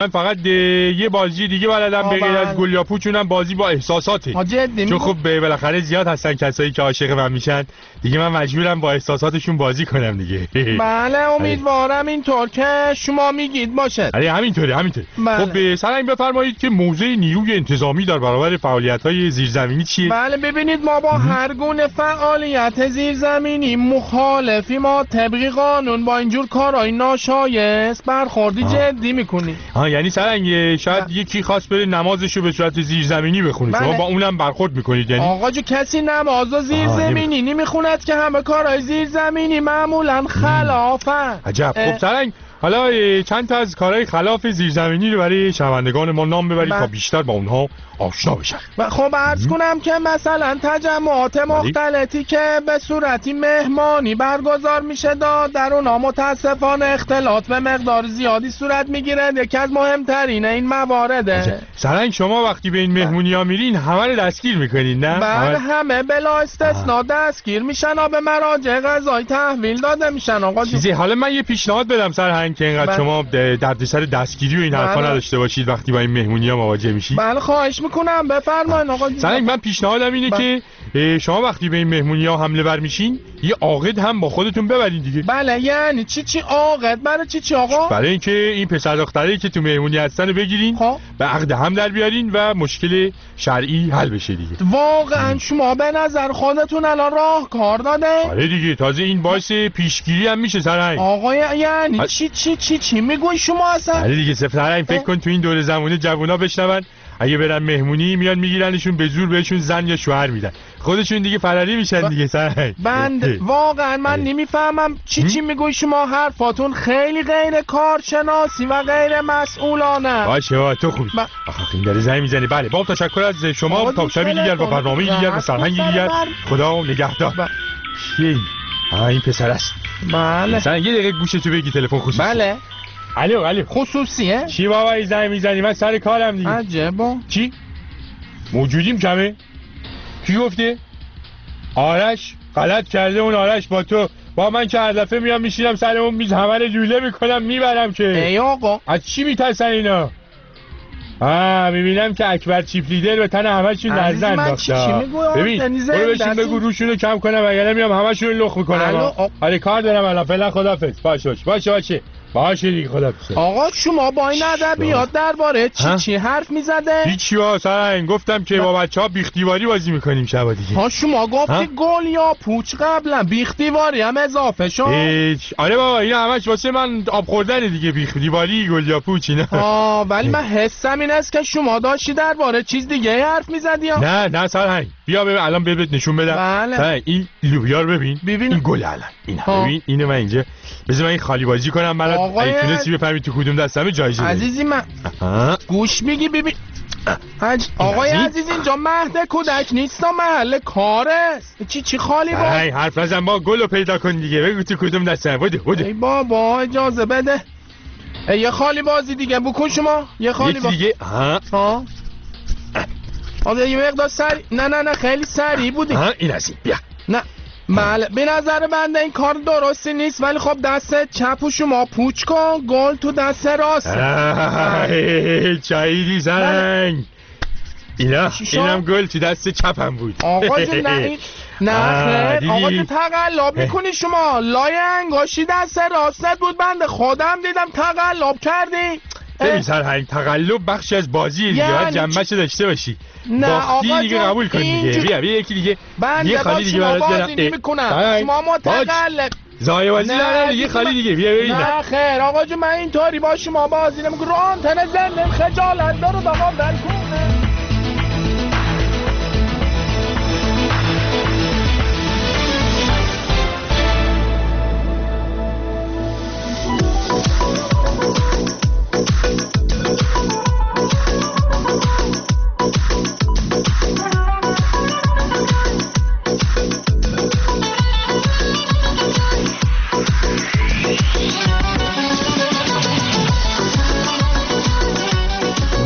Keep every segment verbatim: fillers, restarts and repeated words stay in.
من فقط یه بازی دیگه بلدم به غیر از گل یا پوچ، اونم بازی با احساساته. چون خب بالاخره زیاد هستن کسایی که عاشق من میشن دیگه، من مجبورم با احساساتشون بازی کنم دیگه. بله امیدوارم اینطور که شما میگید باشه. آره همینطوره همینطوره. خب سرنگ بفرمایید که موضع نیروی انتظامی در برابر فعالیت‌های زیرزمینی چیه؟ بله ببینید ما با هر گونه فعالیت زیرزمینی مخالفی، ما طبق قانون با اینجور کارهای ناشایست برخوردی جدی میکنیم. ها یعنی سرنگ شاید بله. یکی خواست بره نمازشو به صورت زیرزمینی بخونه، بله. شما با اونم برخورد میکنید یعنی؟ آقا جو کسی نمازو زیرزمینی نمیخوند که همه کارهای زیرزمینی معمولا خلافن. عجب. خب سرنگ حالا چند تا از کارهای خلاف زیرزمینی رو برای شنوندگان ما نام ببرید تا بیشتر با اونها آشنا بشن. خب عرض کنم که مثلا تجمعات مختلفی که به صورتی مهمانی برگزار میشه داد، در اونها متاسفانه اختلاط به مقدار زیادی صورت میگیره. یکی از مهمترین این موارده. سرنگ شما وقتی به این مهمونی ها میرین همه رو دستگیر میکنین نه؟ بله همه بلا استثنا دستگیر میشن و به مراجع قضایی تحویل داده میشن. آقا چیزی حالا من یه پیشنهاد بدم سرنگ که اینقدر شما دردسر دستگیری و این حرفا نداشته باشید وقتی با این مهمونی ها مواجه میشید. بله خواهش کنم بفرمایید آقا. سرنگ من پیشنهادم اینه با... که شما وقتی به این مهمونی ها حمله ور میشین یه عاقد هم با خودتون ببرین دیگه. بله یعنی چی چی عاقد؟ برای چی چی آقا؟ برای اینکه این پسر دختری که تو مهمونی هستن رو بگیرین ها؟ به عقد هم در بیارین و مشکل شرعی حل بشه دیگه. واقعا شما به نظر خودتون الان راه کار داده؟ آره دیگه، تازه این باعث پیشگیری هم میشه سرنگ. آقا یعنی ها... چی چی چی چی میگوی شما اصلا؟ آره دیگه سرنگ فکر کن تو این دور زمونه جوونا بشنون اگه برن مهمونی میان میگیرنشون به زور بهشون زن یا شوهر میدن، خودشون دیگه فراری میشن دیگه. سرنگ بند واقعا من نمیفهمم چی چی میگوی شما. حرفاتون خیلی غیر کارشناسی و غیر مسئولانه. باشه با تو خوبی. ب... آخه این داره زنگ میزنه. بله با تشکر از شما. تا شبی دیگر با برنامه دیگر و سرهنگ دیگر خدا نگهدار. ب... چی ها این پسر است؟ بله سرنگ یه دقیقه گوشتو بگی تلفن خصوصی. بله الو الو خصوصیه؟ چی بابا این زنگ میزنی؟ من سر کارم دیگه. عجبا. چی؟ موجودیم کمه؟ کی گفته؟ آرش غلط کرده. اون آرش با تو با من که هر دفعه میام میشینم سر اون میز همه رو لوله میکنم میبرم که. ای آقا از چی میترسن اینا؟ آه میبینم که اکبر چیپ لیدر به تن همشون نزد انداخته. ببین برو بشین بگو روشونو کم کنم وگرنه میام همشون رو لخ میکنم. آره کار دارم الان. فعلا خدافظ. باشه باشه باشه باشه باشه دیگه خدافظ. آقا شما با این ادبیات درباره چی چی حرف میزده؟ هیچی ها سرنگ گفتم که با بچه‌ها بیخ دیواری بازی میکنیم شب دیگه. ها شما گفتی گل یا پوچ قبلا بیخ دیواری هم اضافه شد. هیچ آره بابا این همش واسه من آب خوردن دیگه. بیخ دیواری گل یا پوچ اینا. ها ولی من حسم این است که شما داشتی درباره چیز دیگه حرف میزدی. نه نه سرنگ بیا ببین الان بهت نشون بدم. بله. این لوبیا رو ببین. ببین این گل الان اینا ببین اینو من اینجا بذار من این خالی بازی کنم برات. اگه تونستی بفهمی تو کدوم دستمه جایزه داری. عزیزی من گوش میگی ببین حج... آقای عزیز اینجا مهد کودک نیست محل کار است. چی چی خالی باز؟ ای حرف نزن با گلو پیدا کن دیگه. بگو تو کدوم دستمه. بده بده. ای بابا اجازه بده. ای یه خالی بازی دیگه بکن شما. یه خالی باز دیگه. ها ها آقا یه مقدار سری. نه نه نه خیلی سری بودی. ها این هستی بیا. نه بله به نظر بنده این کار درستی نیست، ولی خب دست چپ شما پوچ کن، گل تو دست راست. چاییدی زنگ اینا اینم گل تو دست چپم بود. آقا جون نه نه خیر آقا تو تقلب میکنی شما. لای انگاشی دست راستت بود بنده خودم دیدم تقلب کردی. ببین سرهنگ تقلب بخشی از بازیه دیگه. باید جنبه‌شو داشته باشی. نه آقا دیگه قبول کن دیگه. بیا بیا یکی دیگه. یه خالی دیگه برات بازی نمی‌کنم. شما متقلب زای بازی نه یه خالی دیگه. بیا ببین. نه خیر آقا جو من اینطوری با شما بازی نمی‌کنم. رو آنتن زنده خجالت داره آقا ول کن.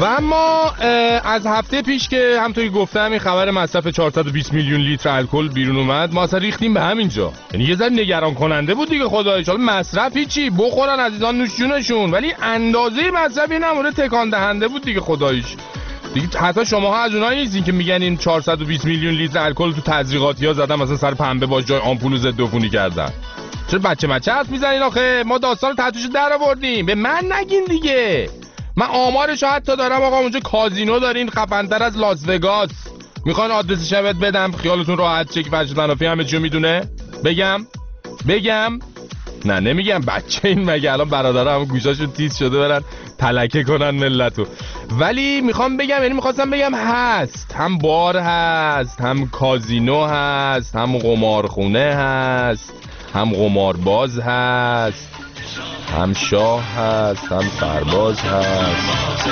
و اما از هفته پیش که همونطوری گفتم این خبر مصرف چهارصد و بیست میلیون لیتر الکل بیرون اومد، ما اصلا ریختیم به همینجا. یعنی یه ذره نگران کننده بود دیگه خداییش. حالا مصرفی چی؟ بخورن عزیزان نوش جونشون، ولی اندازه مصرف این هم تکان دهنده بود دیگه خداییش. دیگه حتی شماها از اونایی نیستین که میگن این چهارصد و بیست میلیون لیتر الکل تو تزریقاتی‌ها زدن مثلا سر پنبه باش جای آمپول ضد عفونی کردن. چرا بچه بچه حرف میزنین آخه؟ ما داستان تحتوش در آوردیم، به من نگین دیگه. من آمارش حتی دارم آقا، اونجا کازینو دارین خفن‌تر از لاس وگاس. میخوان آدرسش رو بدم خیالتون راحت شه که فرشاد منافی همه چیو میدونه؟ بگم بگم نه نمیگم. بچه این مگه الان برادرها هم گوشاشون تیز شده برن تلکه کنن ملتو. ولی میخوام بگم، یعنی میخواستم بگم هست، هم بار هست، هم کازینو هست، هم قمارخونه هست، هم قمارباز هست، هم شاه هست، هم سرباز هست.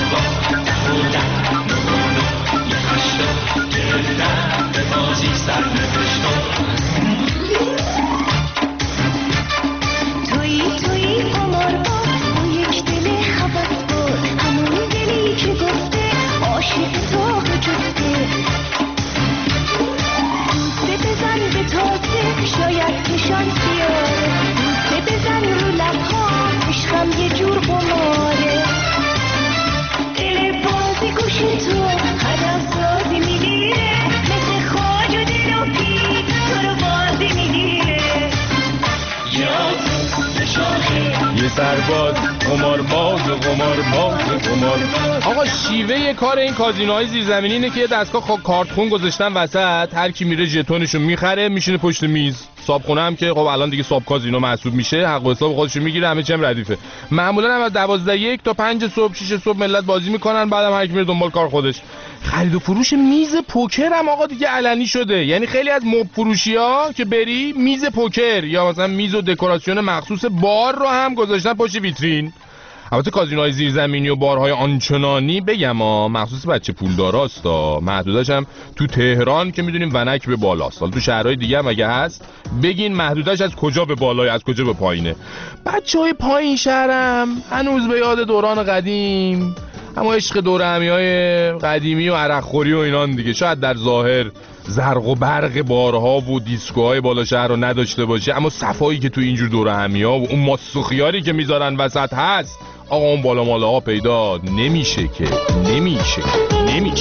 تویی تویی قمارباز، اون یک دل هوسباز، همون دلی که گفته عاشق تو جفته. دوسته بزن به تازه شاید که شانس بیاره، دوسته بزن رو لبها عشقم یه جور قماره. دل بازی گوش تو هدف سازی میگیره، مثل خواج و دل و پی تو رو بازی میگیره. یه سرباز قمارباز قمارباز قمار. آقا شیوه کار این کازینوهای زیرزمینی اینه که یه دستگاه خب کارتخون گذاشتن وسط، هر کی میره ژتونشو میخره میشینه پشت میز. صابخونه هم که خب الان دیگه صاحب کازینو محسوب میشه، حق و حساب خودشو میگیره، همه چیم ردیفه. معمولا هم از دوازده یک تا پنج صبح شش صبح ملت بازی میکنن، بعدم هر کی میره دنبال کار خودش. خرید و فروش میز پوکر هم آقا دیگه علنی شده. یعنی خیلی از مب فروشی‌ها که بری میز پوکر یا مثلا میز و دکوراسیون مخصوص بار رو هم گذاشتن پشت ویترین. البته کازینوهای زیرزمینی و بارهای آنچنانی بگم ها مخصوص بچه پولداراست ها، محدودش هم تو تهران که میدونیم ونک به بالاست. حالا تو شهرهای دیگه هم اگه هست بگین محدودش از کجا به بالای از کجا به پایینه. بچهای پایین شهرم هنوز به یاد دوران قدیم، اما عشق دور همیهای قدیمی و عرقخوری و اینان دیگه. شاید در ظاهر زرق و برق بارها و دیسکوهای بالا شهر رو نداشته باشه، اما صفایی که تو اینجور دور همیا و اون ماست و خیاری که میذارن وسط هست آقا، اون بالا ماله ها پیدا نمیشه که نمیشه نمیشه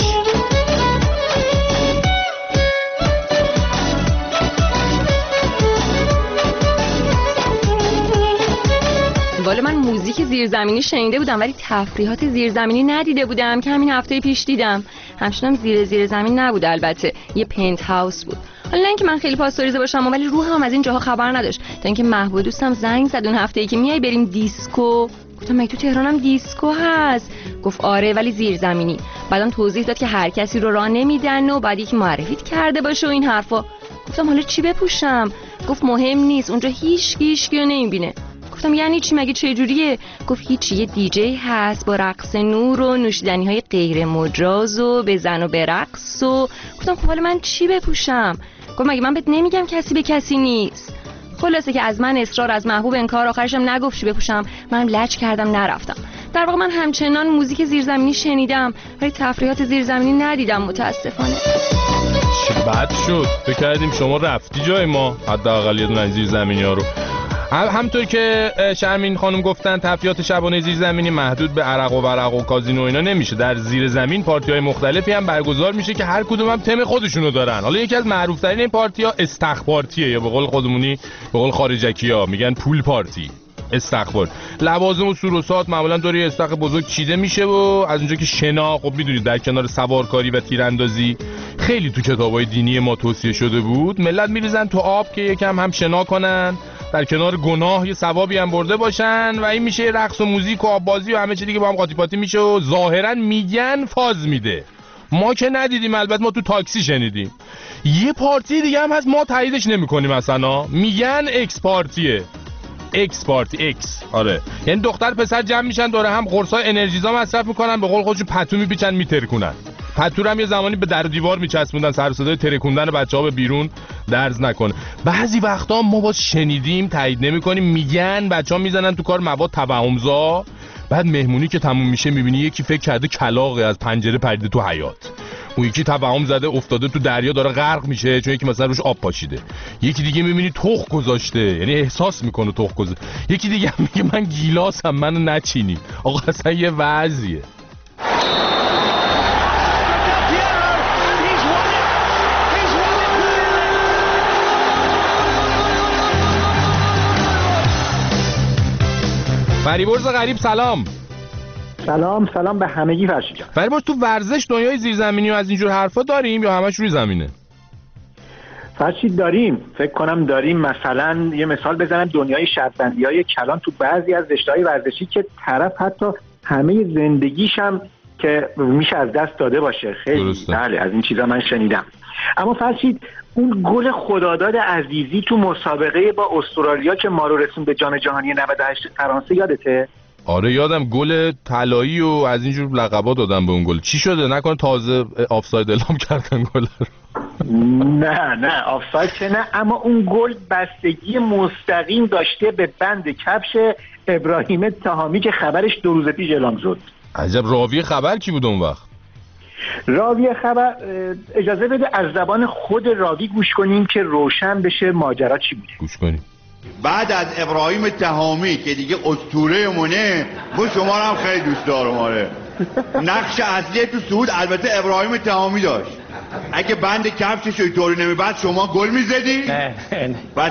والا من موزیک زیرزمینی شنیده بودم ولی تفریحات زیرزمینی ندیده بودم که همین هفته پیش دیدم. همچنان زیر زیر زمین نبود، البته یه پنت هاوس بود. حالا نه اینکه من خیلی پاسداریزه باشم ولی روحم از این جاها خبر نداشت تا اینکه محبوب دوستم زنگ زد اون هفته‌ای که میای بریم دیسکو. گفتم مگه تو تهرانم دیسکو هست؟ گفت آره ولی زیرزمینی. بعدم توضیح داد که هر کسی رو راه نمیدن و بعد یکی معرفیت کرده باشه و این حرفا. گفتم حالا چی بپوشم؟ گفت مهم نیست، اونجا هیچ هیچ کیو نمیبینه. گفتم یعنی چی؟ مگه چه جوریه؟ گفت هیچی، یه دیجی هست با رقص نور و نوشیدنی های غیر مجاز و بزن و برقص و. گفتم خب حالا من چی بپوشم؟ گفت مگه من بهت نمیگم کسی به کسی نیست. خلاصه که از من اصرار، از محبوب انکار، آخرشم نگفت چی بپوشم. من لج کردم نرفتم. در واقع من همچنان موزیک زیرزمینی شنیدم ولی تفریحات زیرزمینی ندیدم متاسفانه. چه بد شد، فکر کردیم شما رفتی جای ما حداقل یه دونه زیرزمینی‌ها رو. همونطور که شرمین خانم گفتن تفریحات شبانه زیرزمینی محدود به عرق و ورق و کازینو اینا نمیشه. در زیر زمین پارتی‌های مختلفی هم برگزار میشه که هر کدوم هم تم خودشونو دارن. حالا یکی از معروف‌ترین این پارتی‌ها استخ پارتیه یا به قول خودمونی به قول خارجکی‌ها میگن پول پارتی. استخبار لوازم و سوروسات معمولا دوری استخ بزرگ چیده میشه و از اونجا که شنا خب میدونید در کنار سوارکاری و تیراندازی خیلی تو کتابای دینی ما توصیه شده بود ملت میریزن تو آب که یکم هم شنا کنن، در کنار گناه یه ثوابی هم برده باشن و این میشه رقص و موزیک و آببازی و همه چی دیگه با هم قاطی پاتی میشه و ظاهرا میگن فاز میده. ما که ندیدیم، البته ما تو تاکسی شنیدیم. یه پارتی دیگه هم هست ما تاییدش نمی‌کنیم مثلا، میگن اکس پارتیه. اکس پارتی اکس آره، یعنی دختر پسر جمع میشن دوره هم قرصای انرژیزا مصرف میکنن، به قول خودشون پتو میپیچن میترکونن. پتو هم یه زمانی به در و دیوار میچسبوندن سر صدای ترکوندن بچه‌ها به بیرون درز نکنه. بعضی وقتا ما باز شنیدیم تایید نمی‌کنیم میگن بچه‌ها میزنن تو کار مواد توهمزا، بعد مهمونی که تموم میشه میبینی یکی فکر کرده کلاغه از پنجره پریده تو حیاط، اون یکی توهم زده افتاده تو دریا داره غرق میشه چون یکی مثلا روش آب پاشیده، یکی دیگه میبینی تخم گذاشته یعنی احساس میکنه تخم گذاشته، یکی دیگه میگه من گیلاسم منو نچینی. آقا اصلا یه وضعیه. فریبرز غریب سلام. سلام سلام به همگی فرشید جان. فریبرز تو ورزش دنیای زیرزمینی و از اینجور حرفا داریم یا همش روی زمینه؟ فرشید داریم، فکر کنم داریم. مثلا یه مثال بزنم، دنیای شطرنجی‌های کلان تو بعضی از رشته‌های ورزشی که طرف حتی همه زندگیش هم که میشه از دست داده باشه. خیلی درسته. بله از این چیزا من شنیدم. اما فرشید اون گل خداداد عزیزی تو مسابقه با استرالیا که ما رو رسون به جام جهانی نود و هشت فرانسه یادته؟ آره یادم، گل طلایی و از اینجور لقبا دادن به اون گل. چی شده؟ نکنه تازه آفساید اعلام کردن گل رو؟ نه نه آفساید که نه، اما اون گل بستگی مستقیم داشته به بند کفش ابراهیم تهامی که خبرش دو روز پیش اعلام شد. عجب، راوی خبر کی بود اون وقت؟ راوی خبر اجازه بده از زبان خود راوی گوش کنیم که روشن بشه ماجرا چی بوده. گوش کنیم. بعد از ابراهیم تهامی که دیگه اسطوره مونه، من شما رو هم خیلی دوست دارم. آره نقش اصلی تو صعود البته ابراهیم تهامی داشت. اگه بند کفشش اینطوری نمیبست شما گل میزدی؟ نه نه بس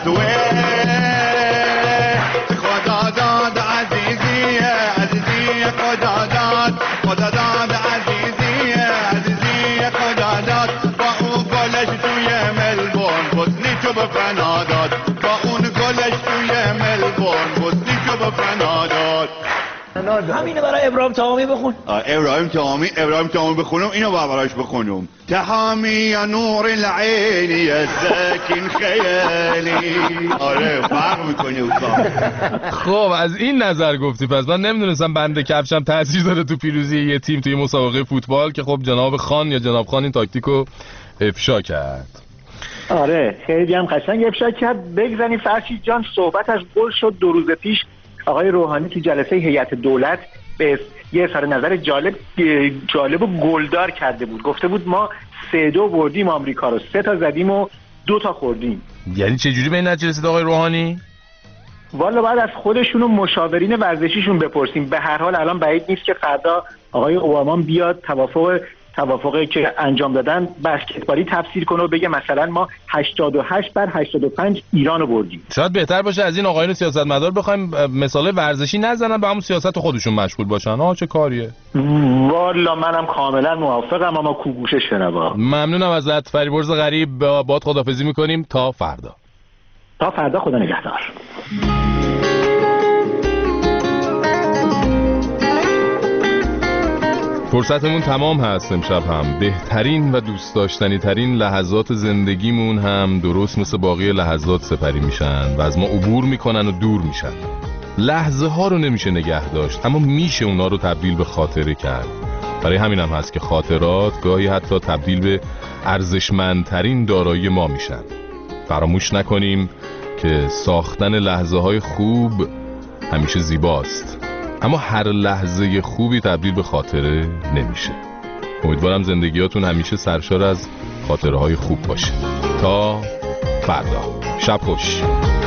خدا داد عزیزی عزیزی خدا داد خدا داد عزیزی عزیزی خدا داد با اون گلش توی ملبورن حسنی چو به فنا داد با اون گلش توی ملبورن حسنی چو به فنا داد. همینه برای ابراهیم تهامی بخون. ابراهیم تهامی ابراهیم تهامی بخونم، اینو براش بخونم. تهامی یا نور العین یا ساکن خیالی. آره فرق میکنه اون. خب از این نظر گفتی، پس من نمیدونستم بنده کفشم تاثیر داره تو پیروزی یه تیم توی مسابقه فوتبال که خب جناب خان یا جناب خان این تاکتیکو افشا کرد. آره خیلی هم قشنگ افشا کرد. بگذاریم فرشید جان، صحبت از گل شد دو روز پیش. آقای روحانی تو جلسه هیئت دولت به یه اظهار نظر جالب جالب و گلدار کرده بود. گفته بود ما سه دو بردیم آمریکا رو، سه تا زدیم و دو تا خوردیم. یعنی چه جوری به این نتیجه رسید آقای روحانی؟ والا بعد از خودشون و مشاورین ورزشیشون بپرسیم. به هر حال الان بعید نیست که فردا آقای اوباما بیاد توافق توافقی که انجام دادن بسکتبالی تفسیر کنه و بگه مثلا ما هشتاد و هشت بر هشتاد و پنج ایران رو بردیم. شاید بهتر باشه از این آقایون سیاستمدار بخوایم مثال ورزشی نزنن، به همون سیاست خودشون مشغول باشن. ها چه کاریه؟ والا منم کاملا موافقم، اما کو گوشه شنوا. ممنونم ازت فریبرز غریب، باد خداحافظی میکنیم تا فردا. تا فردا، خدا نگهدار. فرصتمون تمام هست امشب هم. بهترین و دوست داشتنی ترین لحظات زندگیمون هم درست مثل باقی لحظات سپری میشن و از ما عبور میکنن و دور میشن. لحظه ها رو نمیشه نگه داشت، اما میشه اونا رو تبدیل به خاطره کرد. برای همین هم هست که خاطرات گاهی حتی تبدیل به ارزشمندترین دارایی ما میشن. فراموش نکنیم که ساختن لحظه های خوب همیشه زیباست، اما هر لحظه خوبی تبدیل به خاطره نمیشه. امیدوارم زندگیاتون همیشه سرشار از خاطره های خوب باشه. تا فردا، شب خوش.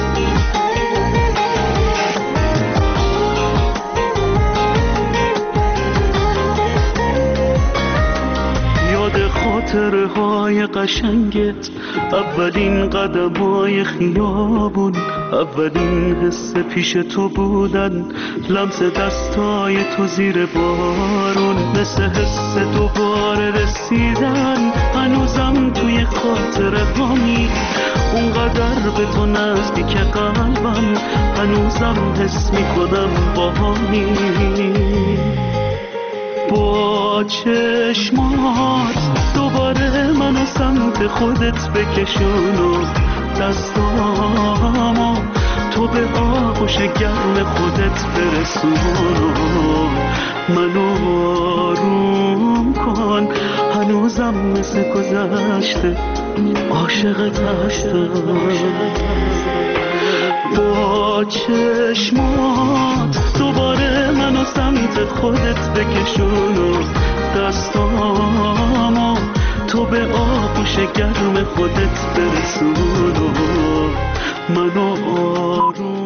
خاطره های قشنگت، اولین قدم های خیابون، اولین حس پیش تو بودن، لمس دستای تو زیر بارون، مثل حس دوباره رسیدن، هنوزم توی خاطره هامی، اونقدر به تو نزدیک قلبم، هنوزم حس میکنم با همی. با چشمات دوباره منو سمت خودت بکشون و دستامو تو به آغوش گرم خودت برسون و منو آروم کن. هنوزم مثل گذشته عاشقت هستم. با چشمات دوباره منو سمت خودت بکشون و دستامو تو به آغوش گرم خودت برسون و منو آروم